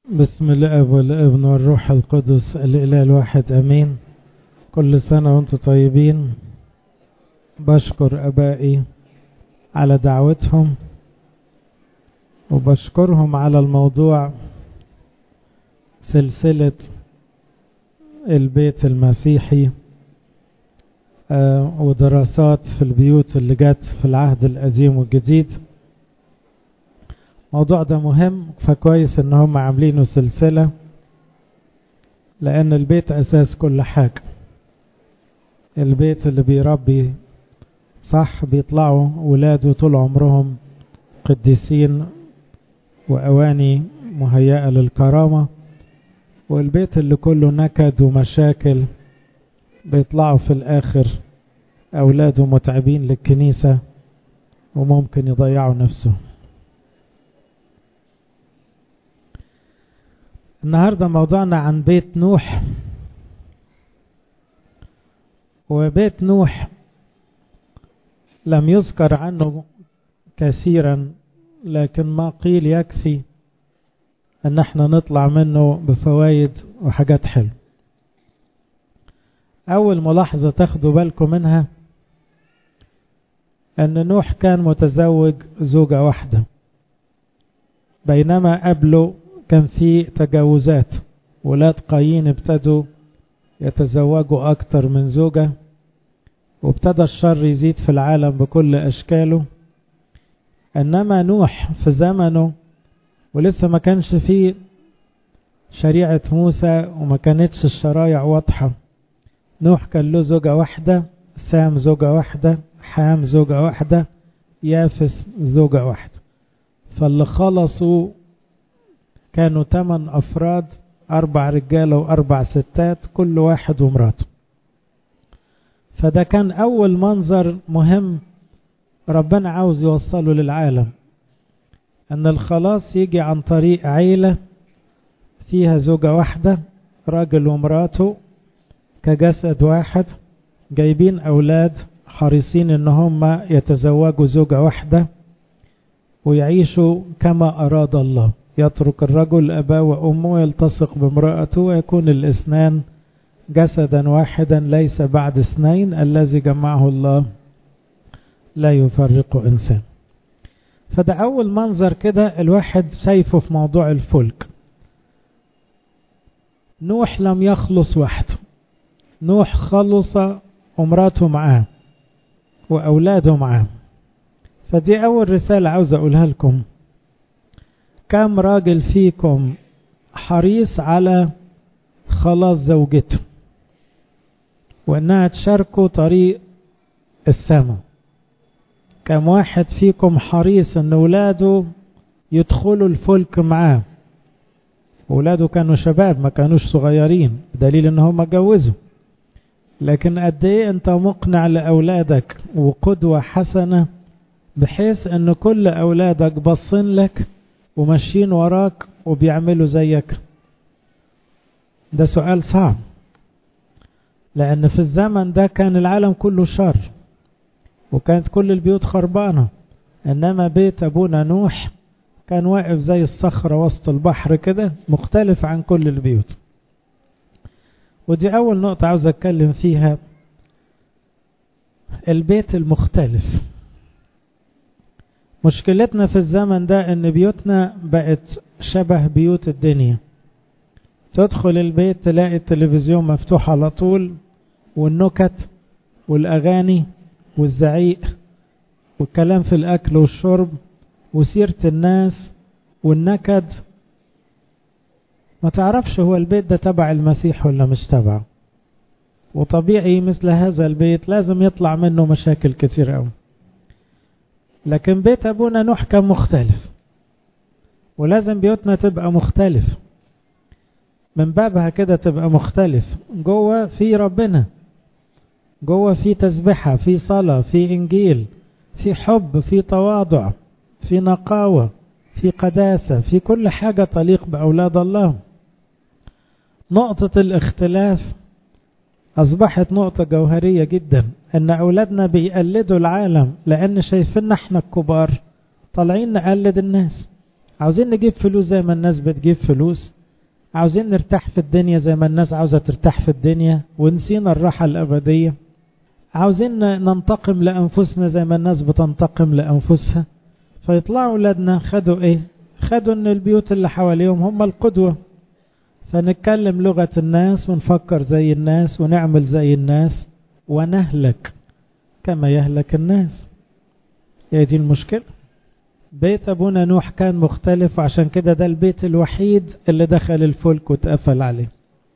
بسم الاب والابن والروح القدس الاله الواحد امين. كل سنه وانتم طيبين. بشكر ابائي على دعوتهم وبشكرهم على الموضوع سلسله البيت المسيحي ودراسات في البيوت اللي جت في العهد القديم والجديد. الموضوع ده مهم، فكويس ان هم عاملينه سلسلة، لان البيت اساس كل حاجة. البيت اللي بيربي صح بيطلعوا ولاده طول عمرهم قديسين واواني مهيئة للكرامة، والبيت اللي كله نكد ومشاكل بيطلعوا في الاخر اولاده متعبين للكنيسة وممكن يضيعوا نفسهم. النهاردة موضوعنا عن بيت نوح. وبيت نوح لم يذكر عنه كثيرا، لكن ما قيل يكفي ان احنا نطلع منه بفوائد وحاجات حلوة. اول ملاحظة تاخدوا بالكم منها ان نوح كان متزوج زوجة واحدة، بينما قبله كان في تجاوزات. ولاد قايين ابتدوا يتزوجوا اكتر من زوجة، وابتدى الشر يزيد في العالم بكل اشكاله. انما نوح في زمنه ولسه ما كانش فيه شريعة موسى وما كانتش الشرايع واضحة. نوح كان له زوجة واحدة، سام زوجة واحدة، حام زوجة واحدة، يافس زوجة واحدة. فاللي خلصوا كانوا 8 أفراد، 4 رجالة و4 ستات، كل واحد ومراته. فده كان أول منظر مهم ربنا عاوز يوصله للعالم، أن الخلاص يجي عن طريق عيلة فيها زوجة واحدة، راجل ومراته كجسد واحد، جايبين أولاد حريصين إن هم يتزوجوا زوجة واحدة ويعيشوا كما أراد الله. يترك الرجل أباه وأمه ويلتصق بامرأته ويكون الاثنان جسدا واحدا، ليس بعد اثنين، الذي جمعه الله لا يفرق إنسان. فده أول منظر كده الواحد شايفه في موضوع الفلك. نوح لم يخلص وحده، نوح خلص ومراته معاه وأولاده معاه. فدي أول رسالة عاوز أقولها لكم. كم راجل فيكم حريص على خلاص زوجته وانها تشاركوا طريق السماء؟ كم واحد فيكم حريص ان اولاده يدخلوا الفلك معاه؟ اولاده كانوا شباب، ما كانوش صغيرين، بدليل ان هم اتجوزوا. لكن قد ايه انت مقنع لاولادك وقدوة حسنة بحيث ان كل اولادك باصين لك وماشيين وراك وبيعملوا زيك؟ ده سؤال صعب، لأن في الزمن ده كان العالم كله شر وكانت كل البيوت خربانة. إنما بيت أبونا نوح كان واقف زي الصخرة وسط البحر كده، مختلف عن كل البيوت. ودي أول نقطة عاوز أتكلم فيها، البيت المختلف. مشكلتنا في الزمن ده ان بيوتنا بقت شبه بيوت الدنيا. تدخل البيت تلاقي التلفزيون مفتوح على طول، والنكت والاغاني والزعيق والكلام في الاكل والشرب وسيرة الناس والنكد. ما تعرفش هو البيت ده تبع المسيح ولا مش تبعه. وطبيعي مثل هذا البيت لازم يطلع منه مشاكل كتير قوي. لكن بيت أبونا نوح كان مختلف، ولازم بيوتنا تبقى مختلف من بابها كده، تبقى مختلف. جوه في ربنا، جوه في تسبحة، في صلاة، في إنجيل، في حب، في تواضع، في نقاوة، في قداسة، في كل حاجة تليق بأولاد الله. نقطة الاختلاف أصبحت نقطة جوهرية جدا، أن أولادنا بيقلدوا العالم، لأن شايفين احنا الكبار طالعين نقلد الناس. عاوزين نجيب فلوس زي ما الناس بتجيب فلوس، عاوزين نرتاح في الدنيا زي ما الناس عاوزة ترتاح في الدنيا ونسينا الراحة الأبدية، عاوزين ننتقم لأنفسنا زي ما الناس بتنتقم لأنفسها. فيطلعوا أولادنا خدوا إيه؟ خدوا إن البيوت اللي حواليهم هم القدوة، فنتكلم لغة الناس ونفكر زي الناس ونعمل زي الناس ونهلك كما يهلك الناس. هي دي المشكلة. بيت أبونا نوح كان مختلف، وعشان كده ده البيت الوحيد اللي دخل الفلك واتقفل عليه.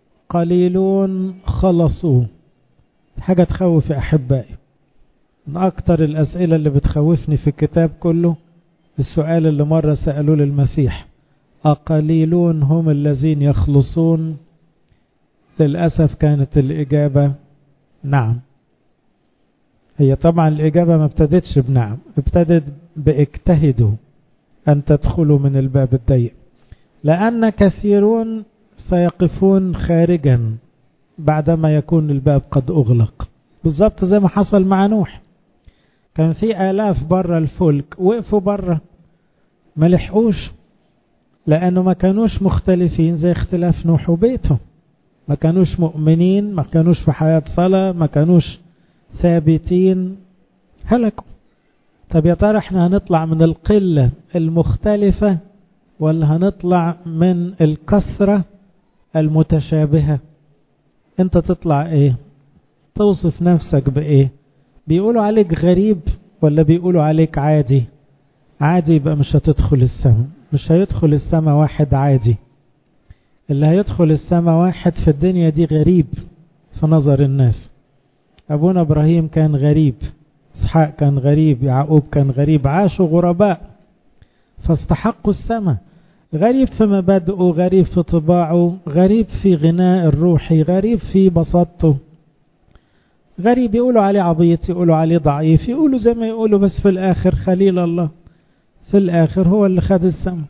قليلون خلصوا. حاجة تخوف يا أحبائي. من أكتر الأسئلة اللي بتخوفني في الكتاب كله السؤال اللي مرة سألوه للمسيح: أقليلون هم الذين يخلصون؟ للأسف كانت الإجابة نعم. هي طبعا الإجابة ما ابتدتش بنعم، ابتدت باجتهدوا أن تدخلوا من الباب الضيق، لأن كثيرون سيقفون خارجا بعدما يكون الباب قد أغلق. بالضبط زي ما حصل مع نوح، كان في آلاف برا الفلك وقفوا برا ما لحقوش، لأنه ما كانوش مختلفين زي اختلاف نوح وبيته، ما كانوش مؤمنين، ما كانوش في حياة صلاة، ما كانوش ثابتين، هلكوا. طب يا ترى احنا هنطلع من القلة المختلفة ولا هنطلع من الكثرة المتشابهة؟ انت تطلع ايه؟ توصف نفسك بايه؟ بيقولوا عليك غريب ولا بيقولوا عليك عادي؟ عادي يبقى مش هتدخل السماء. مش هيدخل السماء واحد عادي، اللي هيدخل السماء واحد في الدنيا دي غريب في نظر الناس. أبونا إبراهيم كان غريب، إسحاق كان غريب، يعقوب كان غريب، عاشوا غرباء فاستحقوا السماء. غريب في مبادئه، غريب في طباعه، غريب في غناء الروحي، غريب في بساطته، غريب يقولوا عليه عبيط، يقولوا عليه ضعيف، يقولوا زي ما يقولوا، بس في الآخر خليل الله، في الآخر هو اللي خد السماء.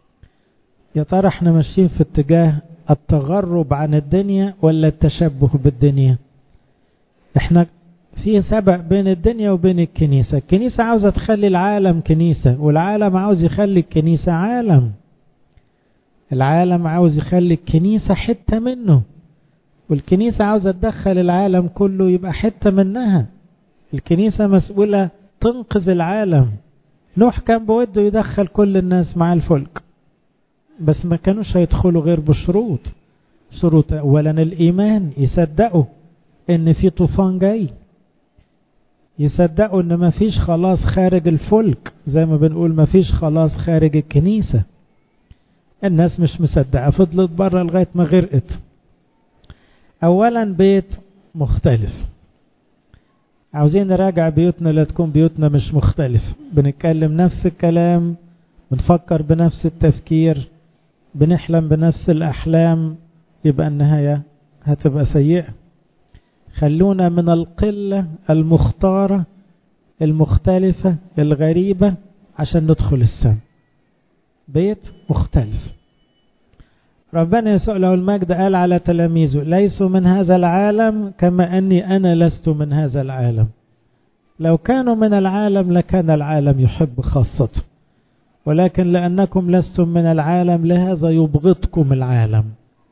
يا ترى احنا ماشيين في اتجاه التغرب عن الدنيا ولا التشبه بالدنيا؟ احنا في سبق بين الدنيا وبين الكنيسة. الكنيسة عاوزة تخلي العالم كنيسة، والعالم عاوز يخلي الكنيسة عالم. العالم عاوز يخلي الكنيسة حتة منه، والكنيسة عاوزة تدخل العالم كله يبقى حتة منها. الكنيسة مسؤولة تنقذ العالم. نوح كان بوده يدخل كل الناس مع الفلك، بس ما كانوش هيدخلوا غير بشروط. شروط اولا الإيمان، يصدقوا ان في طوفان جاي، يصدقوا ان ما فيش خلاص خارج الفلك، زي ما بنقول ما فيش خلاص خارج الكنيسة. الناس مش مصدقة، فضلت بره لغاية ما غرقت. اولا بيت مختلف. عاوزين نراجع بيوتنا لا تكون بيوتنا مش مختلف، بنتكلم نفس الكلام، بنفكر بنفس التفكير، بنحلم بنفس الأحلام، يبقى النهاية هتبقى سيئة. خلونا من القلة المختارة المختلفة الغريبة عشان ندخل السماء. بيت مختلف. ربنا يسوع له المجد قال على تلاميذه: ليسوا من هذا العالم كما أني أنا لست من هذا العالم. لو كانوا من العالم لكان العالم يحب خاصته، ولكن لأنكم لستم من العالم لهذا يبغضكم العالم.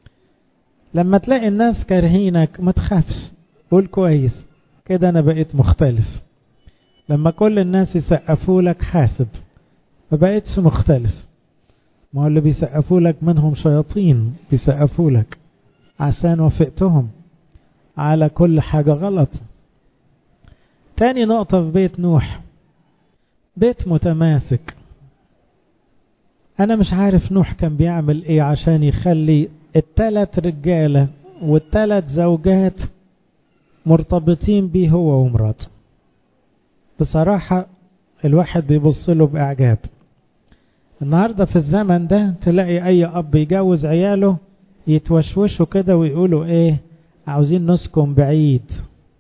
لما تلاقي الناس كارهينك ما تخافش، قول كويس كده أنا بقيت مختلف. لما كل الناس يسقفوا لك حاسب، ما بقيتش مختلف. ما هو اللي بيسقفوا لك منهم شياطين بيسقفوا لك عشان وافقتهم على كل حاجة غلط. تاني نقطة في بيت نوح، بيت متماسك. أنا مش عارف نوح كان بيعمل إيه عشان يخلي الثلاث رجالة والثلاث زوجات مرتبطين بيه هو ومراته. بصراحة الواحد بيبص له بإعجاب. النهاردة في الزمن ده تلاقي أي أب يجوز عياله يتوشوشوا كده ويقولوا إيه، عاوزين نسكن بعيد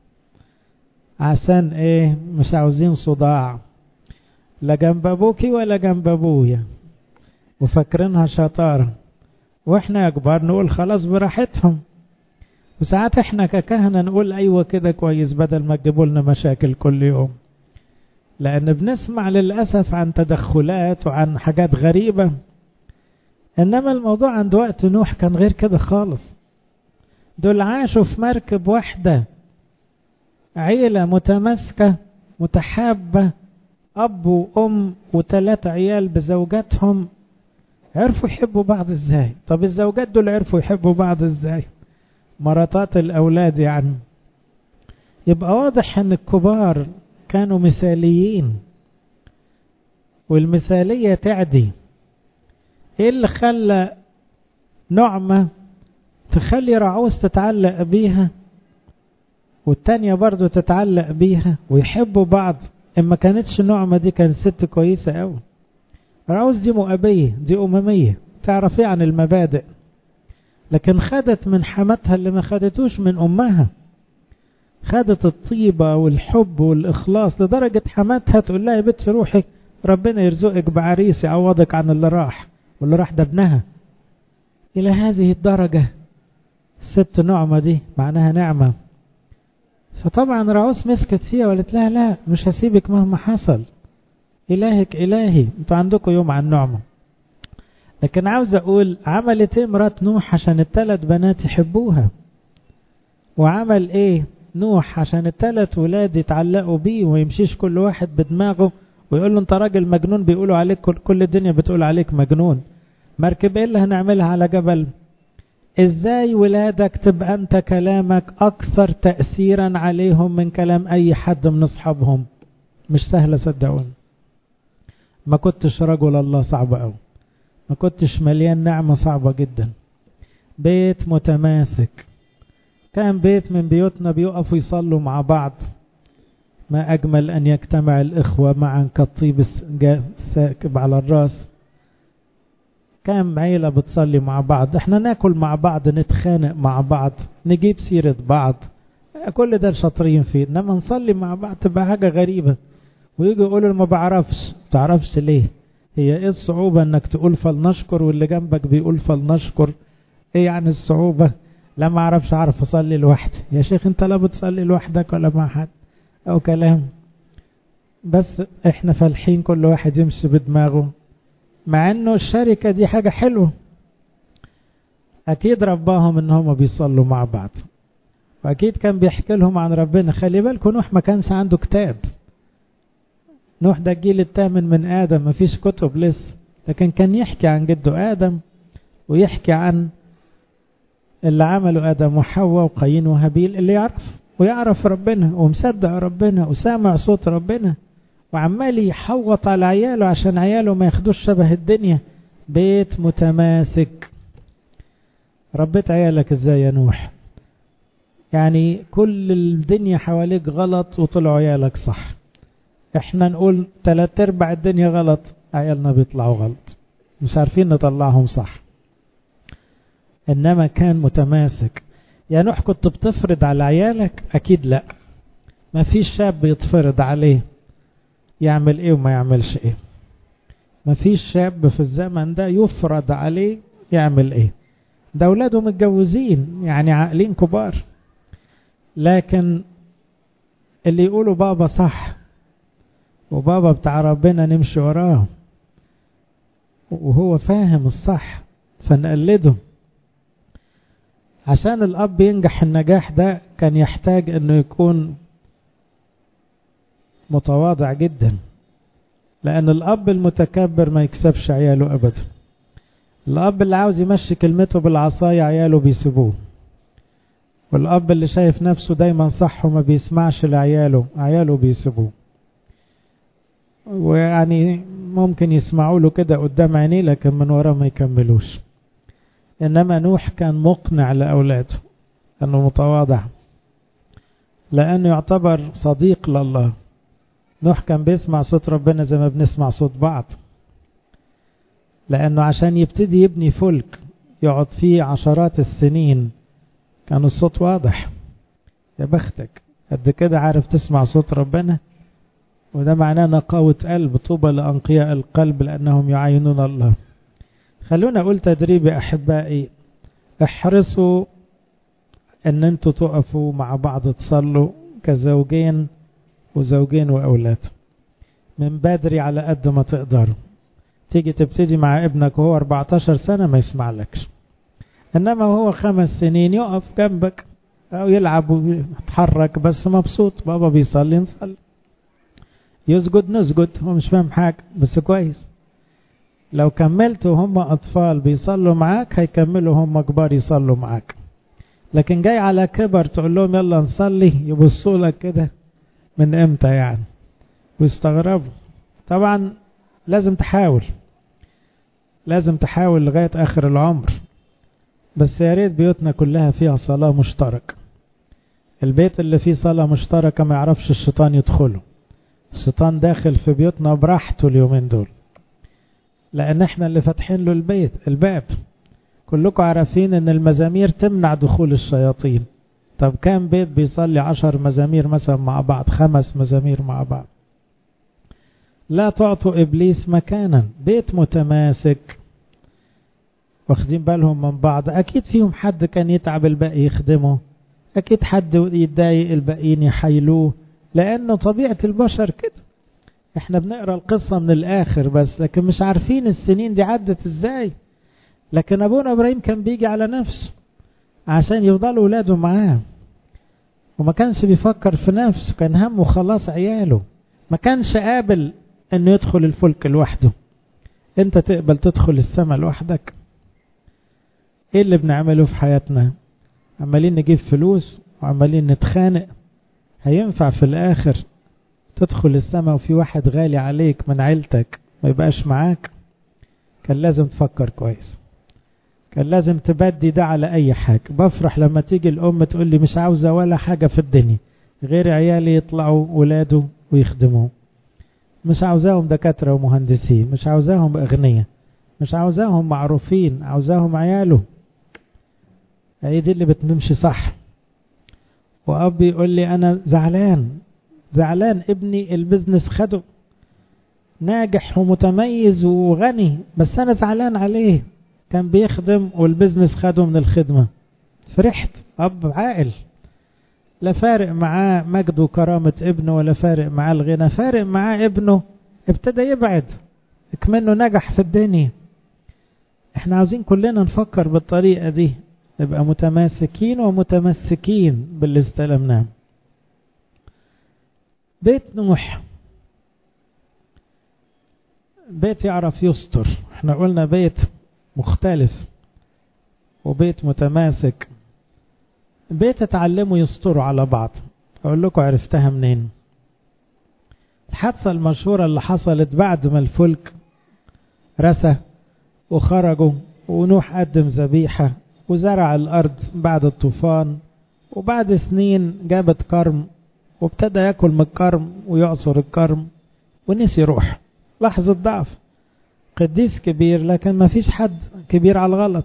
عشان إيه، مش عاوزين صداع لا جنب أبوكي ولا جنب أبويا، وفاكرينها شطارة. وإحنا يا كبار نقول خلاص براحتهم، وساعات إحنا ككهنة نقول أيوة كده كويس بدل ما تجيبوا لنا مشاكل كل يوم. لأن بنسمع للأسف عن تدخلات وعن حاجات غريبة إنما الموضوع عند وقت نوح كان غير كده خالص. دول عاشوا في مركب واحدة، عيلة متماسكة متحابة، أب وأم و3 عيال بزوجاتهم. عرفوا يحبوا بعض ازاي؟ طب الزوجات دول عرفوا يحبوا بعض ازاي؟ مراتات الأولاد يعني. يبقى واضح ان الكبار كانوا مثاليين، والمثالية تعدي. ايه اللي خلى نعمة تخلي رعوز تتعلق بيها والتانية برضو تتعلق بيها ويحبوا بعض؟ اما كانتش نعمة دي كانت ست كويسة قوي. رعوز دي مؤبية، دي أممية، تعرفي عن المبادئ، لكن خدت من حماتها اللي ما خدتوش من أمها. خدت الطيبة والحب والإخلاص لدرجة حماتها تقول لها يا بنت روحي ربنا يرزقك بعريس يعوضك عن اللي راح، واللي راح ده ابنها. إلى هذه الدرجة ست نعمة دي معناها نعمة. فطبعا رعوز مسكت فيها وقالت لها لا مش هسيبك مهما حصل، إلهك إلهي، انتوا عندكم يوم عن نعمة. لكن عاوز أقول عملت ايه مرات نوح عشان ال3 بنات يحبوها؟ وعمل ايه نوح عشان ال3 ولاد يتعلقوا بيه ويمشيش كل واحد بدماغه ويقول له انت راجل مجنون، بيقولوا عليك كل الدنيا بتقول عليك مجنون. مركب ايه اللي هنعملها على جبل؟ ازاي ولادك تبقى انت كلامك اكثر تأثيرا عليهم من كلام اي حد من اصحابهم؟ مش سهلة صدقوني. ما كنتش رجل الله صعب قوي، ما كنتش مليان نعمة صعبة جدا. بيت متماسك، كان بيت من بيوتنا بيقفوا يصلوا مع بعض. ما أجمل أن يجتمع الإخوة معا كالطيب الساكب على الرأس. كان عيلة بتصلي مع بعض، احنا ناكل مع بعض، نتخانق مع بعض، نجيب سيرة بعض، كل ده شاطرين فيه. انما نصلي مع بعض تبقى حاجة غريبة. ويجي يقولوا ما بعرفش. تعرفش ليه؟ هي ايه الصعوبة انك تقول فلنشكر واللي جنبك بيقول فلنشكر؟ ايه يعني الصعوبة؟ لا ما اعرفش، اعرف اصلي لوحدي. يا شيخ انت لا بتصلي لوحدك ولا مع حد او كلام، بس احنا فالحين كل واحد يمشي بدماغه، مع انه الشركة دي حاجة حلوة. اكيد رباهم ان هم بيصلوا مع بعض، واكيد كان بيحكي لهم عن ربنا. خلي بالكم نوح ما كانش عنده كتاب. نوح ده الجيل الثامن من آدم، ما فيش كتب لسه، لكن كان يحكي عن جده آدم ويحكي عن اللي عمله آدم وحواء وقايين وهابيل، اللي يعرف ويعرف ربنا ومصدق ربنا وسامع صوت ربنا وعمال يحوط على عياله عشان عياله ما ياخدوش شبه الدنيا. بيت متماسك. ربيت عيالك ازاي يا نوح؟ يعني كل الدنيا حواليك غلط وطلعوا عيالك صح. احنا نقول 3/4 الدنيا غلط، عيالنا بيطلعوا غلط، مش عارفين نطلعهم صح. انما كان متماسك. يا نوح كنت بتفرض على عيالك؟ اكيد لا. ما فيش شاب يتفرض عليه يعمل ايه وما يعملش ايه. ما فيش شاب في الزمن ده يفرض عليه يعمل ايه. ده اولاده متجوزين يعني عاقلين كبار، لكن اللي يقولوا بابا صح وبابا بتاع ربنا نمشي وراه وهو فاهم الصح فنقلده. عشان الأب ينجح النجاح ده كان يحتاج أنه يكون متواضع جدا، لأن الأب المتكبر ما يكسبش عياله أبدا. الأب اللي عاوز يمشي كلمته بالعصاية عياله بيسيبوه، والأب اللي شايف نفسه دايما صح وما بيسمعش لعياله عياله بيسيبوه. ويعني ممكن يسمعوا له كده قدام عينيه لكن من وراه ما يكملوش. إنما نوح كان مقنع لأولاده أنه متواضع، لأنه يعتبر صديق لله. نوح كان بيسمع صوت ربنا زي ما بنسمع صوت بعض، لأنه عشان يبتدي يبني فلك يقعد فيه عشرات السنين كان الصوت واضح. يا بختك قد كده عارف تسمع صوت ربنا، وده معناه نقاوة قلب. طوبى لأنقياء القلب لأنهم يعاينون الله. خلونا أقول تدريبي أحبائي، احرصوا أن أنتوا تقفوا مع بعض تصلوا كزوجين وزوجين وأولاد من بدري على قد ما تقدروا. تيجي تبتدي مع ابنك وهو 14 سنة ما يسمع لكش، انما وهو 5 سنين يقف جنبك او يلعب ويتحرك بس مبسوط، بابا بيصلي نصلي، يسجد نسجد، هو مش فاهم حاجة بس كويس. لو كملت وهم اطفال بيصلوا معاك هيكملوا هم كبار يصلوا معاك. لكن جاي على كبر تقول لهم يلا نصلي، يبصوا لك كده من امتى يعني، ويستغربوا. طبعا لازم تحاول لغاية اخر العمر، بس يا ريت بيوتنا كلها فيها صلاة مشتركة. البيت اللي فيه صلاة مشتركة ما يعرفش الشيطان يدخله. الشيطان داخل في بيوتنا براحته اليومين دول، لان احنا اللي فاتحين له الباب. كلكم عارفين ان المزامير تمنع دخول الشياطين. طب كام بيت بيصلي 10 مزامير مثلا مع بعض، 5 مزامير مع بعض؟ لا تعطوا ابليس مكانا. بيت متماسك واخدين بالهم من بعض، اكيد فيهم حد كان يتعب الباقي يخدمه، اكيد حد يتضايق الباقيين يحايلوه، لانه طبيعة البشر كده. احنا بنقرأ القصة من الاخر بس، لكن مش عارفين السنين دي عدت ازاي. لكن ابونا ابراهيم كان بيجي على نفسه عشان يفضلوا ولاده معاه، وما كانش بيفكر في نفسه، كان همه خلاص عياله. ما كانش قابل انه يدخل الفلك لوحده. انت تقبل تدخل السماء لوحدك؟ ايه اللي بنعمله في حياتنا؟ عمالين نجيب فلوس وعمالين نتخانق. هينفع في الاخر تدخل السماء وفي واحد غالي عليك من عيلتك ما يبقاش معاك؟ كان لازم تفكر كويس، كان لازم تبدي ده على اي حاجة. بفرح لما تيجي الام تقول لي مش عاوزة ولا حاجة في الدنيا غير عيالي يطلعوا ولاده ويخدموه، مش عاوزاهم دكاترة ومهندسين، مش عاوزاهم اغنياء، مش عاوزاهم معروفين، عاوزاهم عياله. هي دي اللي بتمشي صح. واب يقول لي انا زعلان ابني البزنس خده ناجح ومتميز وغني، بس انا زعلان عليه، كان بيخدم والبزنس خده من الخدمة. فرحت. اب عاقل، لا فارق معاه مجد وكرامة ابنه ولا فارق معاه الغنى، فارق معاه ابنه ابتدى يبعد اكمنه نجح في الدنيا. احنا عاوزين كلنا نفكر بالطريقة دي، نبقى متماسكين ومتمسكين باللي استلمناه. بيت نوح بيت يعرف يستر. احنا قلنا بيت مختلف وبيت متماسك. بيت اتعلموا يستروا على بعض. اقول لكم عرفتها منين؟ الحادثة المشهورة اللي حصلت بعد ما الفلك رسى وخرجوا ونوح قدم ذبيحة وزرع الأرض بعد الطوفان، وبعد سنين جابت كرم وابتدى يأكل من الكرم ويعصر الكرم ونسي روح. لحظة ضعف. قديس كبير لكن ما فيش حد كبير على الغلط.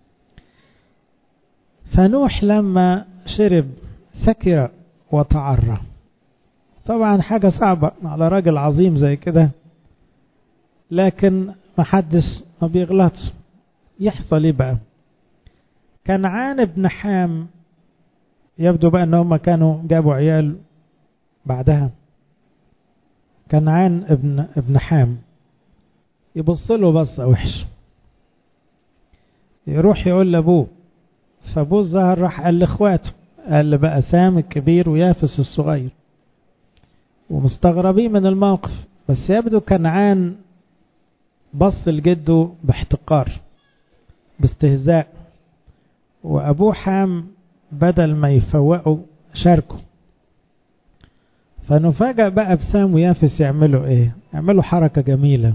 فنوح لما شرب سكر وتعرى. طبعا حاجة صعبة على راجل عظيم زي كده، لكن ما بيغلطش. يحصل ايه بقى؟ كنعان ابن حام، يبدو بقى ان هم كانوا جابوا عيال بعدها. كنعان ابن حام يبص له بصة وحش، يروح يقول لابوه، فابوه الظهر راح قال لاخواته، قال بقى سام الكبير ويافس الصغير، ومستغربين من الموقف. بس يبدو كنعان بص لجده باحتقار باستهزاء، وابوه حام بدل ما يفوقوا شاركوا. فنفاجأ بقى بسام ويافس يعملوا ايه؟ يعملوا حركة جميلة،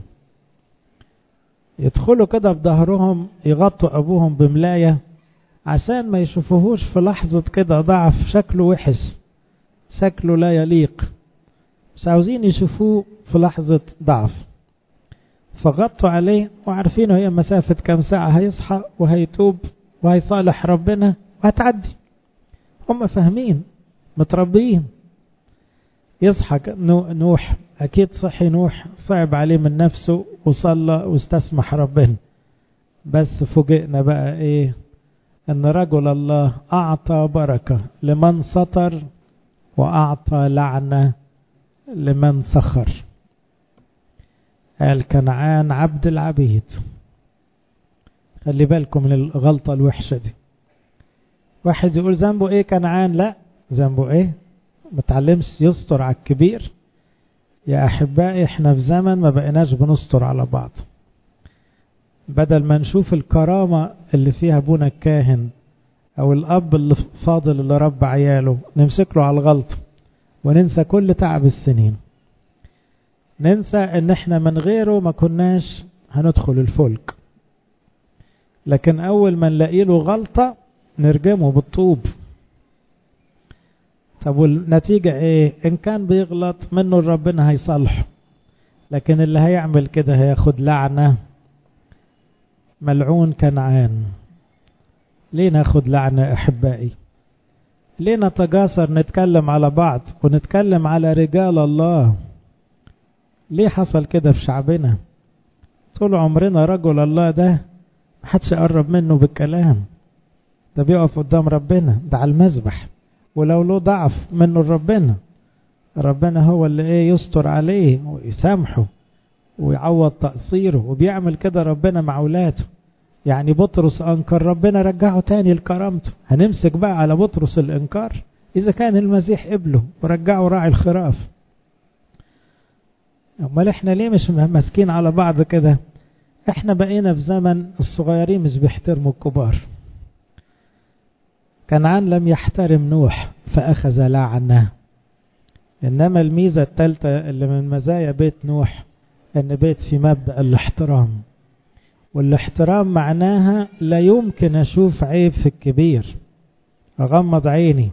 يدخلوا كده بظهرهم يغطوا ابوهم بملاية عشان ما يشوفوهوش في لحظة كده ضعف، شكله وحش، شكله لا يليق، مش عاوزين يشوفوه في لحظة ضعف. فغطوا عليه وعارفين هي مسافة كام ساعة هيصحى وهيتوب وهيصالح ربنا وهتعدي. هم فاهمين متربيين. يصحى نوح، أكيد صحي نوح، صعب عليه من نفسه وصلى واستسمح ربنا. بس فوجئنا بقى إيه؟ أن رجل الله أعطى بركة لمن سطر وأعطى لعنة لمن سخر. قال كنعان عبد العبيد. خلي بالكم من الغلطة الوحشة دي. واحد يقول ذنبه ايه كنعان؟ لا، ذنبه ايه؟ متعلمش يستر على الكبير. يا أحبائي احنا في زمن ما بقيناش بنستر على بعض. بدل ما نشوف الكرامة اللي فيها ابونا الكاهن او الاب اللي فاضل اللي رب عياله، نمسك له على الغلط وننسى كل تعب السنين. ننسى ان احنا من غيره ما كناش هندخل الفلك، لكن اول ما نلاقي له غلطة نرجمه بالطوب. طب والنتيجة ايه؟ ان كان بيغلط منه ربنا هيصالحه، لكن اللي هيعمل كده هياخد لعنة. ملعون كنعان. ليه ناخد لعنة احبائي؟ ليه نتجاسر نتكلم على بعض ونتكلم على رجال الله؟ ليه حصل كده في شعبنا؟ طول عمرنا رجل الله ده محدش يقرب منه بالكلام، ده بيقف قدام ربنا، ده على المذبح، ولو له ضعف منه ربنا هو اللي ايه يستر عليه ويسامحه ويعوض تقصيره. وبيعمل كده ربنا مع اولاده. يعني بطرس انكر، ربنا رجعه تاني لكرامته. هنمسك بقى على بطرس الانكار اذا كان المسيح قبله ورجعه راعي الخراف؟ امال احنا ليه مش ماسكين على بعض كده؟ احنا بقينا في زمن الصغيرين مش بيحترموا الكبار. كنعان لم يحترم نوح فاخذ لعنة. انما الميزة الثالثة اللي من مزايا بيت نوح ان بيت في مبدأ الاحترام. والاحترام معناها لا يمكن اشوف عيب في الكبير، اغمض عيني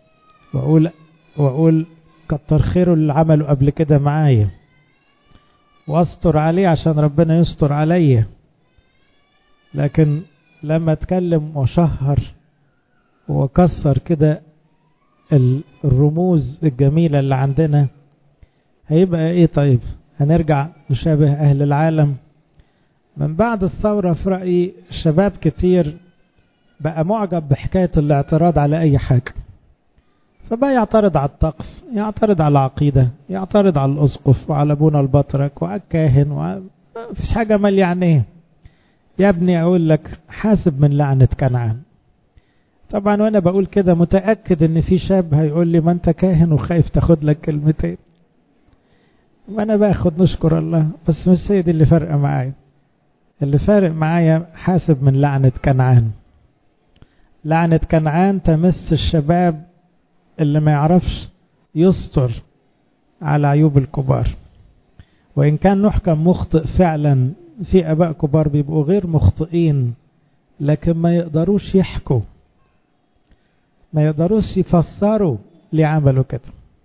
واقول كتر خيره اللي عمله قبل كده معايا، واستر عليه عشان ربنا يستر عليا. لكن لما اتكلم وشهر وكسر كده الرموز الجميلة اللي عندنا، هيبقى ايه؟ طيب هنرجع نشابه اهل العالم. من بعد الثورة في رأيي الشباب كتير بقى معجب بحكاية الاعتراض على اي حاجة، فبقى يعترض على الطقس، يعترض على العقيدة، يعترض على الأسقف وعلى ابونا البطرك وعلى الكاهن فيش حاجة مال. يعني ايه يا ابني؟ اقول لك حاسب من لعنة كنعان. طبعا وانا بقول كده متأكد ان في شاب هيقول لي ما انت كاهن وخايف تاخد لك كلمتين، وانا باخد نشكر الله، بس مش هي دي اللي فارقة معايا. اللي فارق معايا حاسب من لعنة كنعان. لعنة كنعان تمس الشباب اللي ما يعرفش يستر على عيوب الكبار. وإن كان نوح كان مخطئ فعلا، في أباء كبار بيبقوا غير مخطئين لكن ما يقدروش يحكوا، ما يقدروش يفسروا ليه عملوا كده.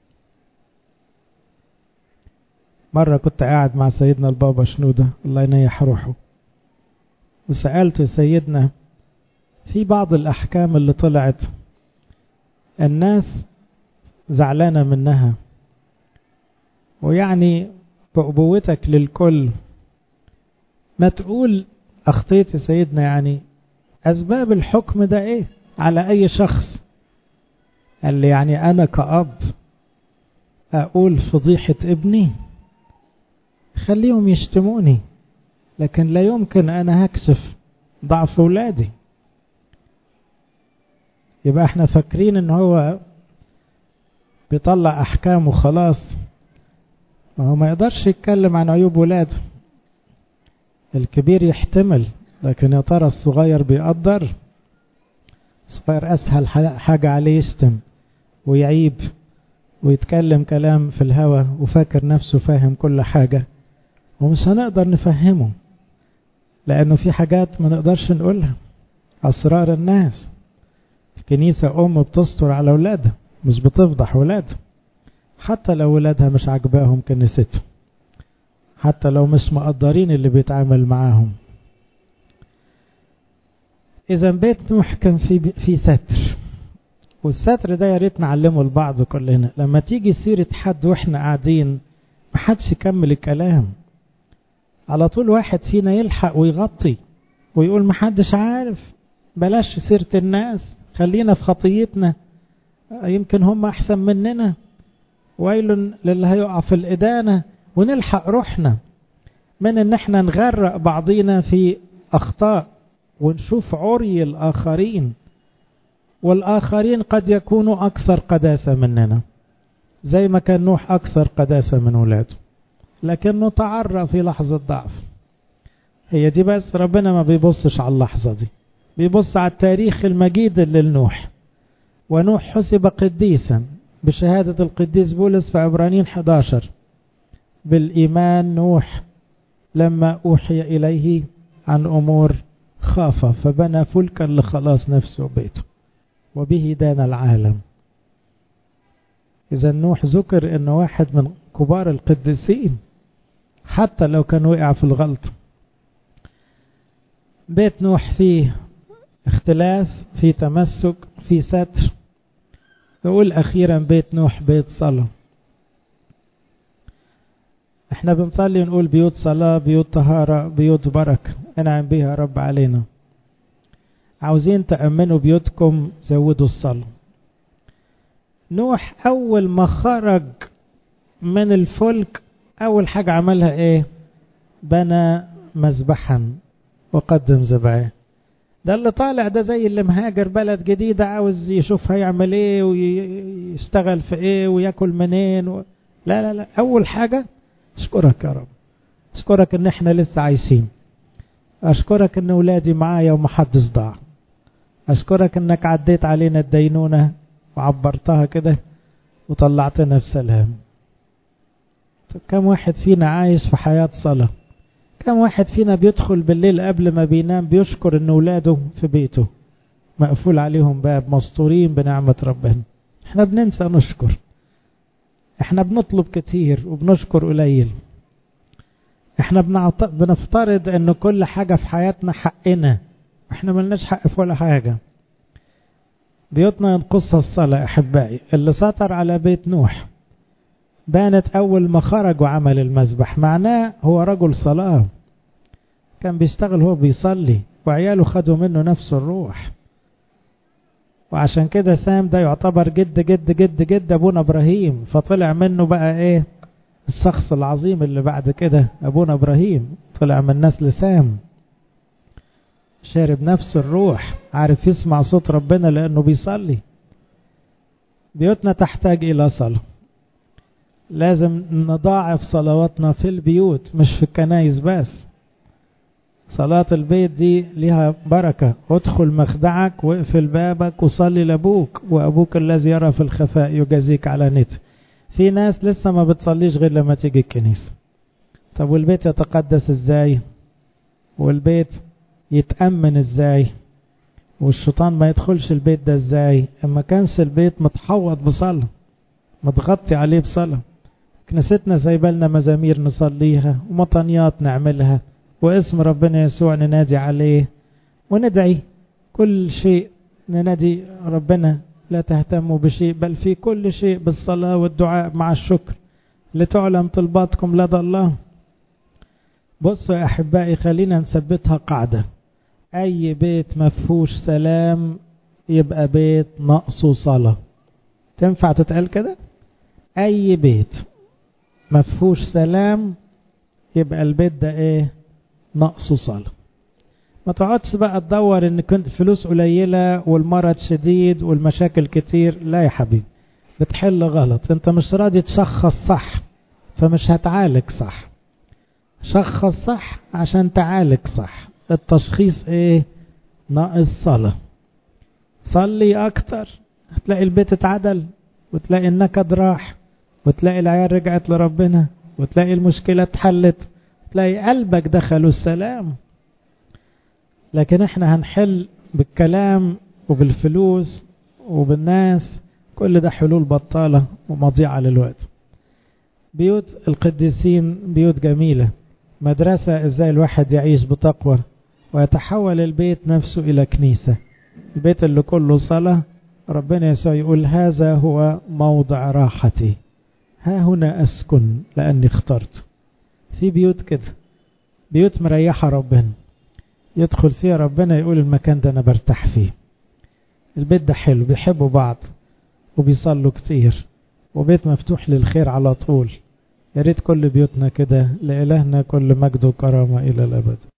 مرة كنت قاعد مع سيدنا البابا شنودة الله ينيح روحه، وسألت سيدنا في بعض الأحكام اللي طلعت الناس زعلانة منها، ويعني بأبوتك للكل ما تقول أخطيت سيدنا، يعني أسباب الحكم ده إيه على أي شخص؟ قال لي يعني أنا كأب أقول فضيحة ابني؟ خليهم يشتموني، لكن لا يمكن أنا هكسف ضعف أولادي. يبقى احنا فاكرين ان هو بيطلع احكام وخلاص، وهو ما يقدرش يتكلم عن عيوب ولاده. الكبير يحتمل، لكن يا ترى الصغير بيقدر؟ الصغير اسهل حاجة عليه يشتم ويعيب ويتكلم كلام في الهوى وفاكر نفسه فاهم كل حاجة، ومش هنقدر نفهمه لانه في حاجات ما نقدرش نقولها، اسرار الناس. الكنيسة بتستر على ولادها مش بتفضح ولادها، حتى لو ولادها مش عجباهم كنيستهم، حتى لو مش مقدرين اللي بيتعامل معاهم. إذا بيت نوح كان في ستر، والستر ده يا ريت نعلمه لبعض كلنا. لما تيجي سيرة حد واحنا قاعدين محدش يكمل الكلام، على طول واحد فينا يلحق ويغطي ويقول محدش عارف، بلاش سيرة الناس، خلينا في خطيتنا، يمكن هم أحسن مننا، ويل للي هيقع في الإدانة، ونلحق روحنا. من ان احنا نغرق بعضينا في اخطاء ونشوف عري الاخرين، والاخرين قد يكونوا اكثر قداسة مننا، زي ما كان نوح اكثر قداسة من ولاده، لكنه تعرى في لحظة ضعف. هي دي بس، ربنا ما بيبصش على اللحظة دي، بيبص على التاريخ المجيد اللي لنوح. ونوح حسب قديسا بشهادة القديس بولس في عبرانيين 11: بالإيمان نوح لما أوحي إليه عن أمور خاف فبنى فلكا لخلاص نفسه وبيته وبه دان العالم. إذا نوح ذكر إنه واحد من كبار القديسين حتى لو كان وقع في الغلط. بيت نوح فيه اختلاف، فيه تمسك، فيه ستر. يقول أخيرا بيت نوح بيت صلاة. احنا بنصلي ونقول بيوت صلاة، بيوت طهارة، بيوت بركة انعم بيها رب علينا. عاوزين تأمنوا بيوتكم، زودوا الصلاة. نوح أول ما خرج من الفلك أول حاجة عملها إيه؟ بنى مذبحا وقدم ذبائح. ده اللي طالع ده زي اللي مهاجر بلد جديدة، عاوز يشوف هيعمل إيه ويشتغل في إيه ويأكل منين لا لا لا، أول حاجة أشكرك يا رب، أشكرك إن إحنا لسه عايشين، أشكرك إن ولادي معايا ومحدش ضاع، أشكرك إنك عديت علينا الدينونة وعبرتها كده وطلعتنا بسلام. كم واحد فينا عايش في حياة صلاة؟ كم واحد فينا بيدخل بالليل قبل ما بينام بيشكر إن ولاده في بيته مقفول عليهم باب، مستورين بنعمة ربنا؟ احنا بننسى نشكر، احنا بنطلب كتير وبنشكر قليل. احنا بنفترض ان كل حاجة في حياتنا حقنا، احنا ملناش حق في ولا حاجة. بيوتنا ينقصها الصلاة احبائي. اللي سطر على بيت نوح بانت اول ما خرج وعمل المذبح، معناه هو رجل صلاة، كان بيشتغل هو بيصلي، وعياله خدوا منه نفس الروح. وعشان كده سام ده يعتبر جد جد جد جد ابونا ابراهيم، فطلع منه بقى ايه؟ الشخص العظيم اللي بعد كده ابونا ابراهيم، طلع من نسل سام، شارب نفس الروح، عارف يسمع صوت ربنا لانه بيصلي. بيوتنا تحتاج الى صلاة، لازم نضاعف صلواتنا في البيوت مش في الكنايس بس. صلاة البيت دي ليها بركة. ادخل مخدعك واقفل بابك وصلي لابوك، وابوك الذي يرى في الخفاء يجازيك علانيته. في ناس لسه ما بتصليش غير لما تيجي الكنيسة. طب والبيت يتقدس ازاي؟ والبيت يتأمن ازاي؟ والشيطان ما يدخلش البيت ده ازاي؟ اما كانش البيت متحوط بصلاة، متغطي عليه بصلاة. كنيستنا سايبالنا مزامير نصليها ومطنيات نعملها، واسم ربنا يسوع ننادي عليه وندعي كل شيء، ننادي ربنا لا تهتموا بشيء بل في كل شيء بالصلاة والدعاء مع الشكر لتعلم طلباتكم لدى الله. بصوا يا أحبائي، خلينا نثبتها قاعدة: أي بيت مفهوش سلام يبقى بيت نقصه صلاة. تنفع تتقال كده؟ أي بيت مفهوش سلام يبقى البيت ده إيه؟ نقصه صلاة. ما تقعدش بقى تدور ان كنت فلوس قليلة والمرض شديد والمشاكل كتير. لا يا حبيبي، بتحل غلط، انت مش راضي تشخص صح فمش هتعالج صح. شخص صح عشان تعالج صح. التشخيص ايه؟ ناقص صلاة. صلي اكتر هتلاقي البيت اتعدل، وتلاقي النكد راح، وتلاقي العيال رجعت لربنا، وتلاقي المشكلة اتحلت، تلاقي قلبك دخلوا السلام. لكن احنا هنحل بالكلام وبالفلوس وبالناس، كل ده حلول بطالة ومضيعة للوقت. بيوت القديسين بيوت جميلة، مدرسة ازاي الواحد يعيش بتقوى ويتحول البيت نفسه الى كنيسة. البيت اللي كله صلاة، ربنا يسوع يقول هذا هو موضع راحتي، ها هنا أسكن لأني اخترت. في بيوت كده، بيوت مريحة ربنا، يدخل فيها ربنا يقول المكان ده أنا برتاح فيه. البيت ده حلو، بيحبوا بعض وبيصلوا كتير، وبيت مفتوح للخير على طول. يا ريت كل بيوتنا كده. لإلهنا كل مجد وكرامة إلى الأبد.